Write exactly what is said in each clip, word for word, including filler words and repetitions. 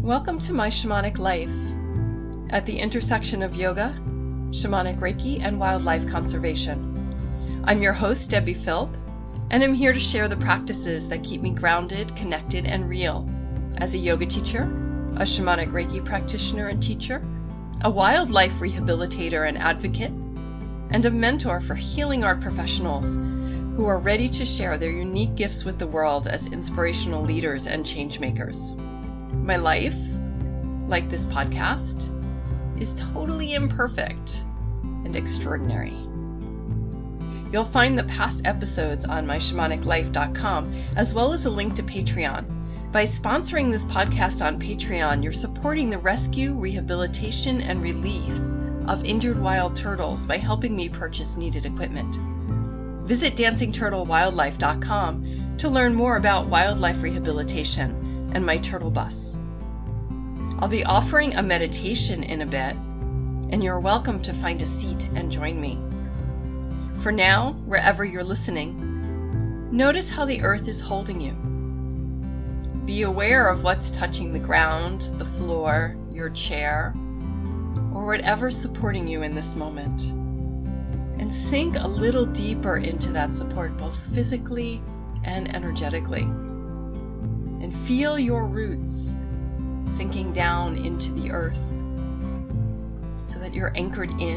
Welcome to My Shamanic Life, at the intersection of yoga, shamanic Reiki, and wildlife conservation. I'm your host, Debbie Philp, and I'm here to share the practices that keep me grounded, connected, and real as a yoga teacher, a shamanic Reiki practitioner and teacher, a wildlife rehabilitator and advocate, and a mentor for healing art professionals who are ready to share their unique gifts with the world as inspirational leaders and change makers. My life, like this podcast, is totally imperfect and extraordinary. You'll find the past episodes on my shamanic life dot com, as well as a link to Patreon. By sponsoring this podcast on Patreon, you're supporting the rescue, rehabilitation, and release of injured wild turtles by helping me purchase needed equipment. Visit dancing turtle wildlife dot com to learn more about wildlife rehabilitation and my turtle bus. I'll be offering a meditation in a bit, and you're welcome to find a seat and join me. For now, wherever you're listening, notice how the earth is holding you. Be aware of what's touching the ground, the floor, your chair, or whatever's supporting you in this moment. And sink a little deeper into that support, both physically and energetically. And feel your roots sinking down into the earth so that you're anchored in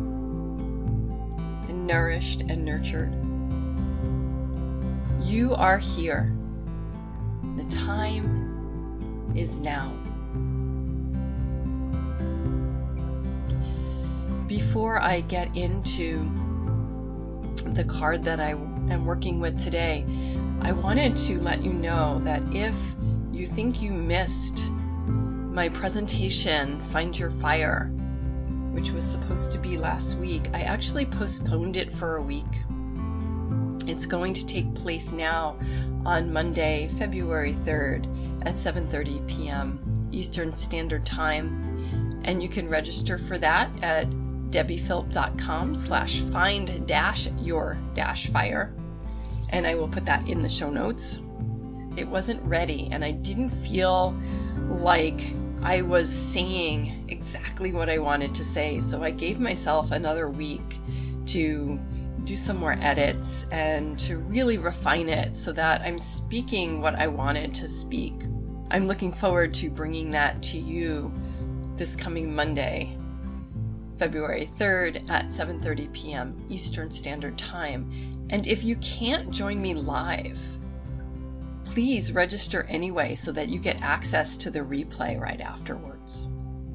and nourished and nurtured. You are here. The time is now. Before I get into the card that I am working with today, I wanted to let you know that if you think you missed my presentation, Find Your Fire, which was supposed to be last week, I actually postponed it for a week. It's going to take place now on Monday, February third at seven thirty p.m. Eastern Standard Time. And you can register for that at debbiephilp.com slash find dash your dash fire. And I will put that in the show notes. It wasn't ready, and I didn't feel like I was saying exactly what I wanted to say. So I gave myself another week to do some more edits and to really refine it so that I'm speaking what I wanted to speak. I'm looking forward to bringing that to you this coming Monday, February third at seven thirty p.m. Eastern Standard Time. And if you can't join me live, please register anyway so that you get access to the replay right afterwards.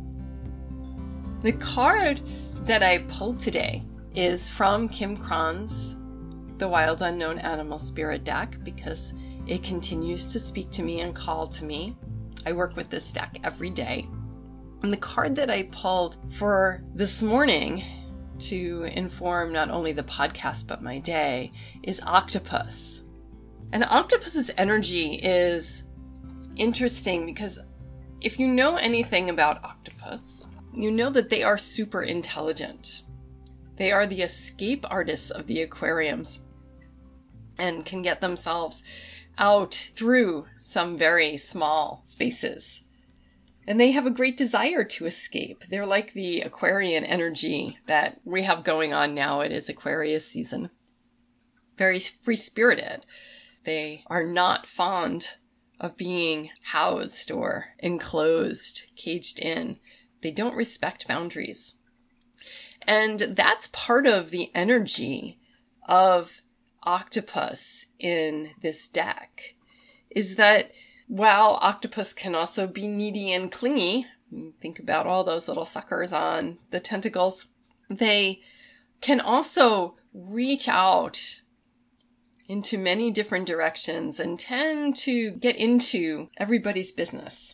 The card that I pulled today is from Kim Cron's The Wild Unknown Animal Spirit deck because it continues to speak to me and call to me. I work with this deck every day. And the card that I pulled for this morning to inform not only the podcast but my day is Octopus. And Octopus's energy is interesting because if you know anything about octopus, you know that they are super intelligent. They are the escape artists of the aquariums and can get themselves out through some very small spaces. And they have a great desire to escape. They're like the Aquarian energy that we have going on now. It is Aquarius season. Very free-spirited. They are not fond of being housed or enclosed, caged in. They don't respect boundaries. And that's part of the energy of Octopus in this deck, is that while Octopus can also be needy and clingy, think about all those little suckers on the tentacles, they can also reach out into many different directions and tend to get into everybody's business.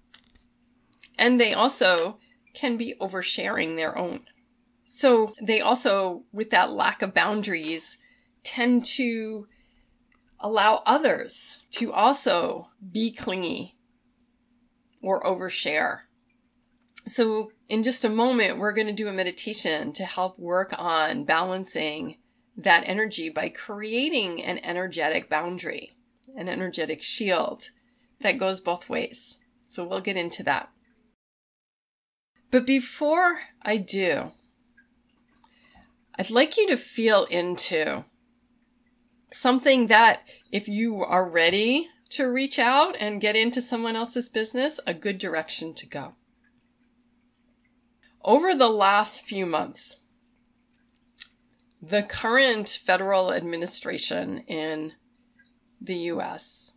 And they also can be oversharing their own. So they also, with that lack of boundaries, tend to allow others to also be clingy or overshare. So in just a moment, we're going to do a meditation to help work on balancing that energy by creating an energetic boundary, an energetic shield that goes both ways. So we'll get into that. But before I do, I'd like you to feel into something that, if you are ready to reach out and get into someone else's business, a good direction to go. Over the last few months, the current federal administration in the U S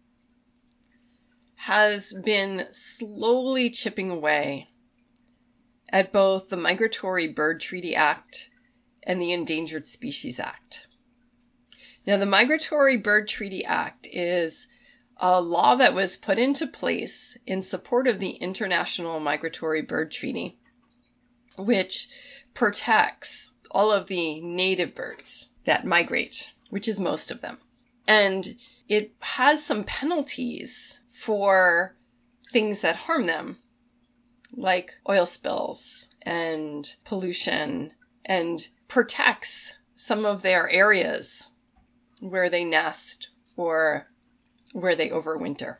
has been slowly chipping away at both the Migratory Bird Treaty Act and the Endangered Species Act. Now, the Migratory Bird Treaty Act is a law that was put into place in support of the International Migratory Bird Treaty, which protects all of the native birds that migrate, which is most of them. And it has some penalties for things that harm them, like oil spills and pollution, and protects some of their areas where they nest or where they overwinter.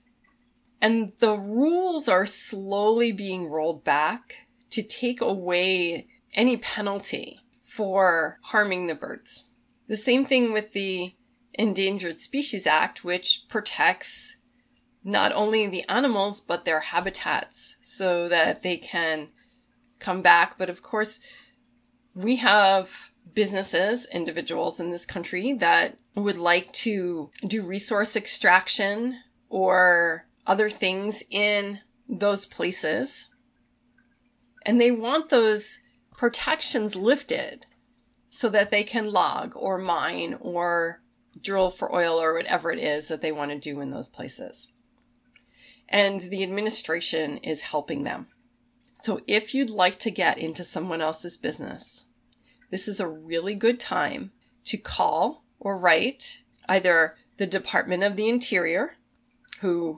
And the rules are slowly being rolled back to take away any penalty for harming the birds. The same thing with the Endangered Species Act, which protects not only the animals, but their habitats so that they can come back. But of course, we have businesses, individuals in this country that would like to do resource extraction or other things in those places. And they want those protections lifted so that they can log or mine or drill for oil or whatever it is that they want to do in those places. And the administration is helping them. So if you'd like to get into someone else's business, this is a really good time to call or write either the Department of the Interior, who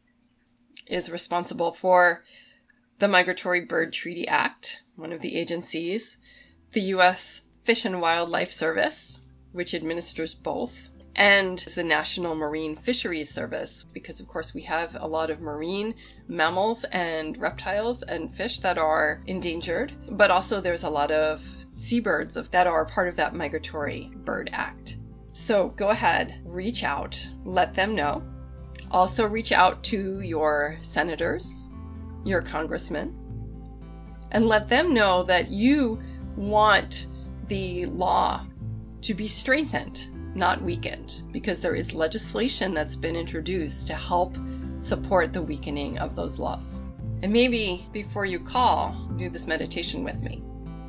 is responsible for the Migratory Bird Treaty Act, one of the agencies, the U S Fish and Wildlife Service, which administers both, and the National Marine Fisheries Service, because of course we have a lot of marine mammals and reptiles and fish that are endangered, but also there's a lot of seabirds that are part of that Migratory Bird Act. So go ahead, reach out, let them know. Also reach out to your senators, your congressmen, and let them know that you want the law to be strengthened, not weakened, because there is legislation that's been introduced to help support the weakening of those laws. And maybe before you call, do this meditation with me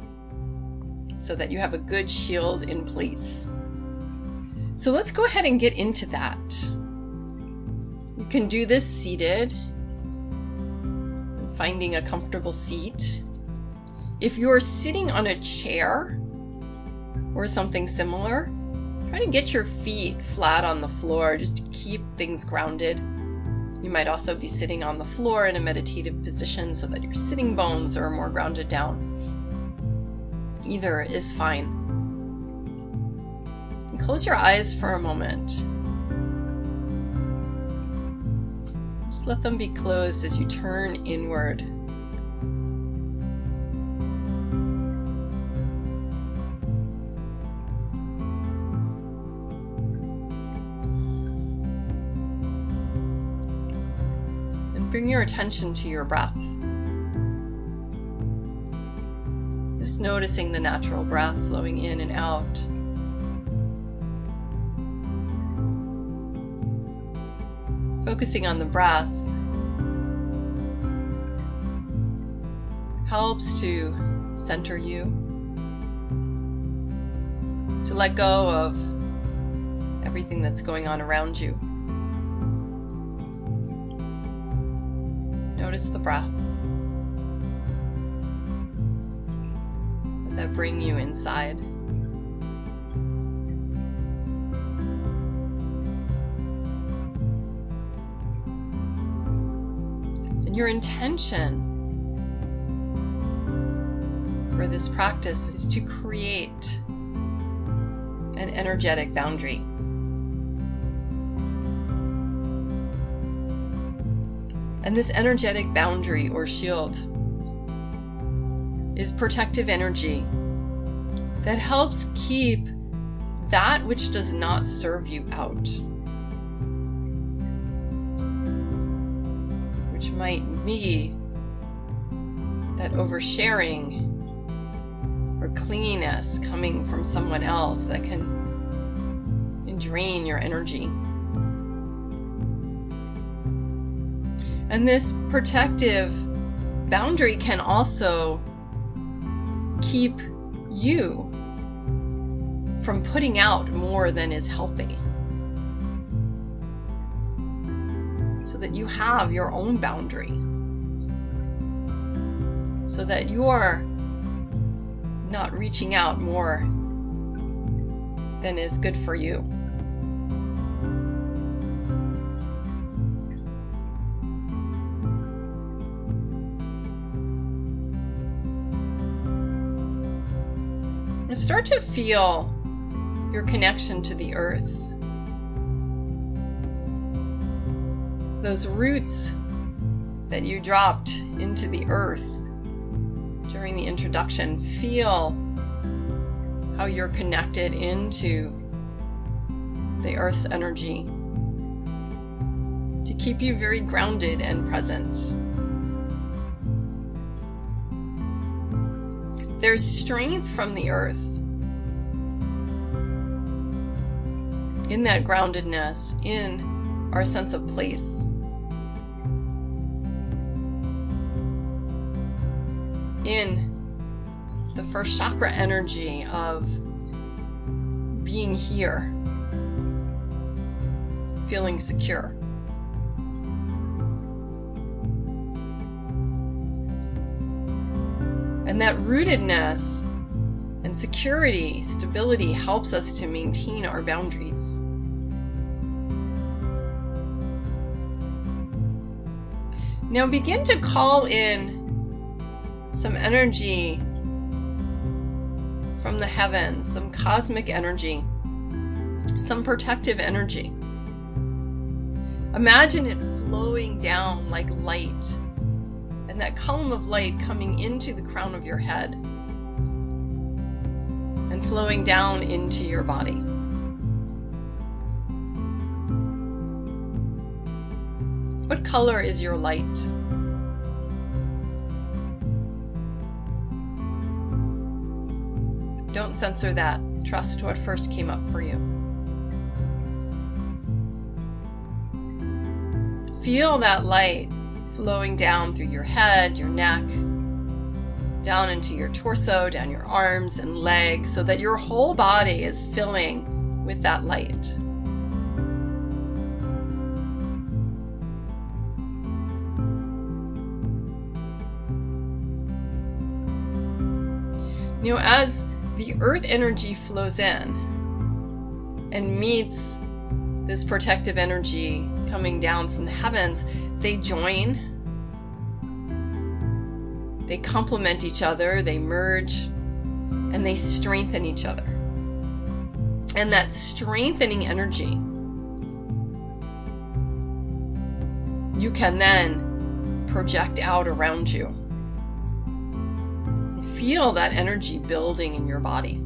so that you have a good shield in place. So let's go ahead and get into that. You can do this seated, finding a comfortable seat. If you're sitting on a chair or something similar, try to get your feet flat on the floor just to keep things grounded. You might also be sitting on the floor in a meditative position so that your sitting bones are more grounded down. Either is fine. And close your eyes for a moment. Just let them be closed as you turn inward. And bring your attention to your breath. Just noticing the natural breath flowing in and out. Focusing on the breath helps to center you, to let go of everything that's going on around you. Notice the breath. Let that bring you inside. Your intention for this practice is to create an energetic boundary. And this energetic boundary or shield is protective energy that helps keep that which does not serve you out. Which might be that oversharing or clinginess coming from someone else that can drain your energy. And this protective boundary can also keep you from putting out more than is healthy, so that you have your own boundary, so that you're not reaching out more than is good for you. Start to feel your connection to the earth. Those roots that you dropped into the earth during the introduction, feel how you're connected into the earth's energy to keep you very grounded and present. There's strength from the earth in that groundedness, in our sense of place. In the first chakra energy of being here, feeling secure. And that rootedness and security, stability helps us to maintain our boundaries. Now begin to call in some energy from the heavens, some cosmic energy, some protective energy. Imagine it flowing down like light, and that column of light coming into the crown of your head and flowing down into your body. What color is your light? Don't censor that. Trust what first came up for you. Feel that light flowing down through your head, your neck, down into your torso, down your arms and legs, so that your whole body is filling with that light. You know, as the earth energy flows in and meets this protective energy coming down from the heavens, they join, they complement each other, they merge, and they strengthen each other. And that strengthening energy, you can then project out around you. Feel that energy building in your body.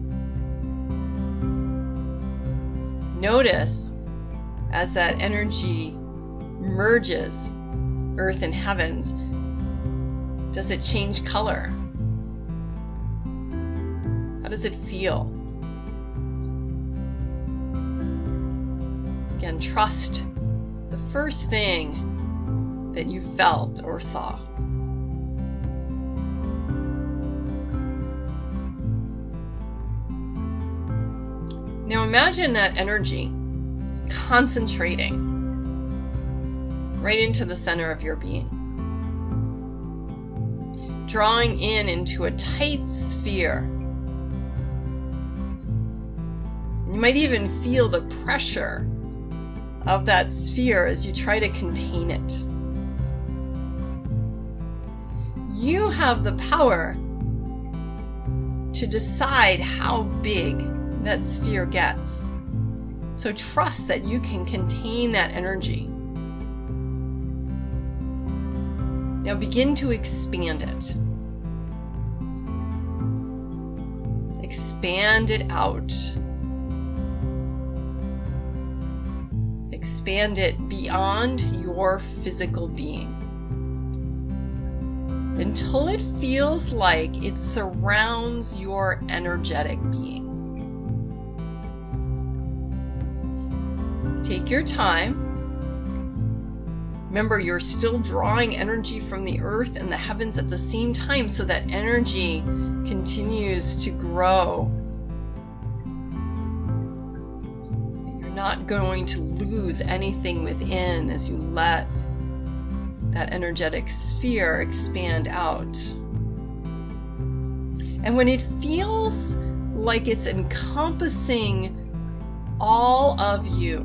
Notice as that energy merges earth and heavens, does it change color? How does it feel? Again, trust the first thing that you felt or saw. Now imagine that energy concentrating right into the center of your being, drawing in into a tight sphere. And you might even feel the pressure of that sphere as you try to contain it. You have the power to decide how big that sphere gets. So trust that you can contain that energy. Now begin to expand it. Expand it out. Expand it beyond your physical being until it feels like it surrounds your energetic being. Take your time. Remember, you're still drawing energy from the earth and the heavens at the same time, so that energy continues to grow. You're not going to lose anything within as you let that energetic sphere expand out. And when it feels like it's encompassing all of you,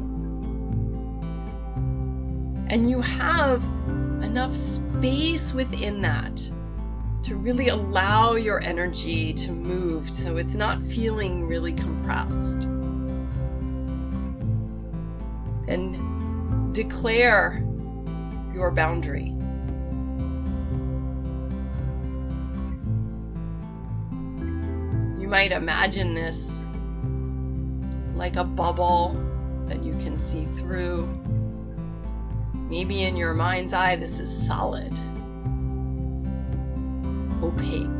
and you have enough space within that to really allow your energy to move so it's not feeling really compressed, and declare your boundary. You might imagine this like a bubble that you can see through. Maybe in your mind's eye, this is solid, opaque.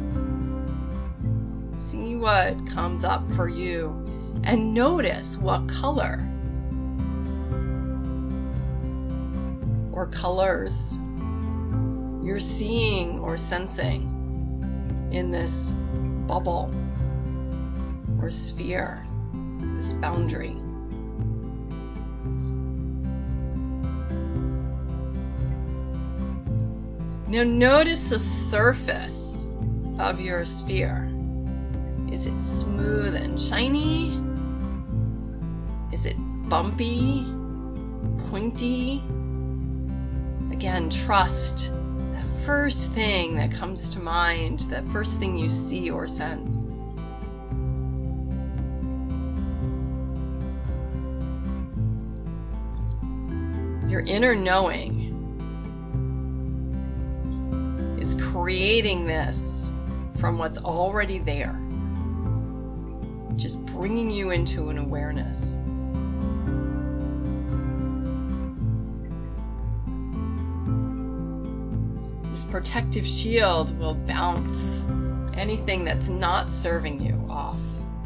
See what comes up for you and notice what color or colors you're seeing or sensing in this bubble or sphere, this boundary. Now notice the surface of your sphere. Is it smooth and shiny? Is it bumpy, pointy? Again, trust that first thing that comes to mind, that first thing you see or sense. Your inner knowing is creating this from what's already there, just bringing you into an awareness. This protective shield will bounce anything that's not serving you off.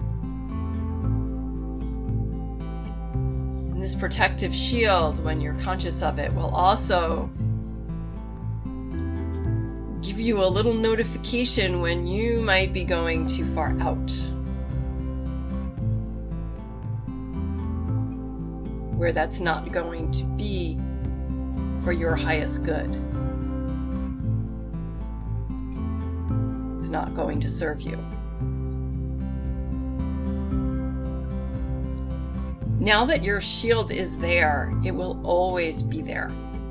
And this protective shield, when you're conscious of it, will also give you a little notification when you might be going too far out, where that's not going to be for your highest good. It's not going to serve you. Now that your shield is there, it will always be there.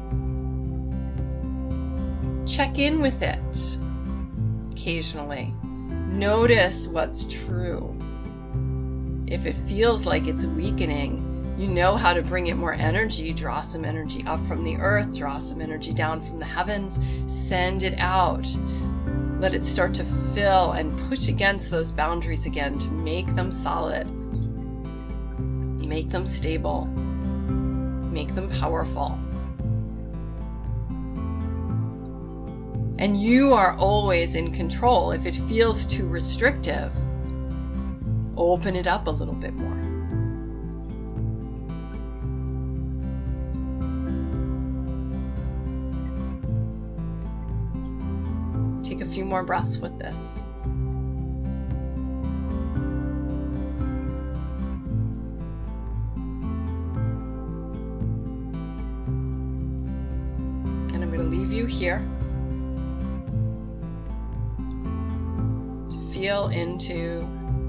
Check in with it occasionally. Notice what's true. If it feels like it's weakening, you know how to bring it more energy. Draw some energy up from the earth, draw some energy down from the heavens, send it out. Let it start to fill and push against those boundaries again to make them solid, make them stable, make them powerful. And you are always in control. If it feels too restrictive, open it up a little bit more. Take a few more breaths with this. And I'm going to leave you here. Feel into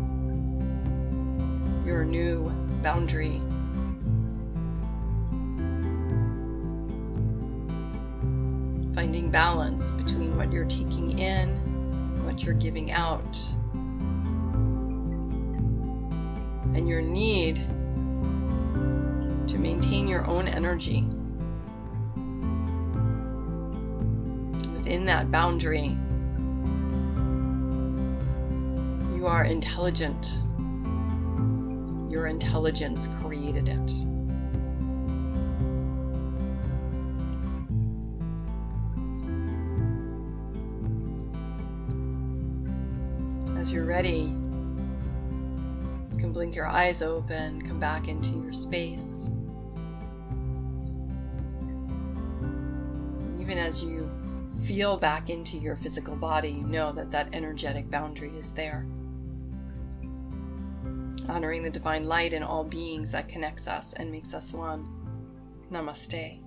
your new boundary. Finding balance between what you're taking in and what you're giving out. And your need to maintain your own energy. within that boundary. You are intelligent. Your intelligence created it. As you're ready, you can blink your eyes open, come back into your space. Even as you feel back into your physical body, you know that that energetic boundary is there. Honoring the divine light in all beings that connects us and makes us one. Namaste.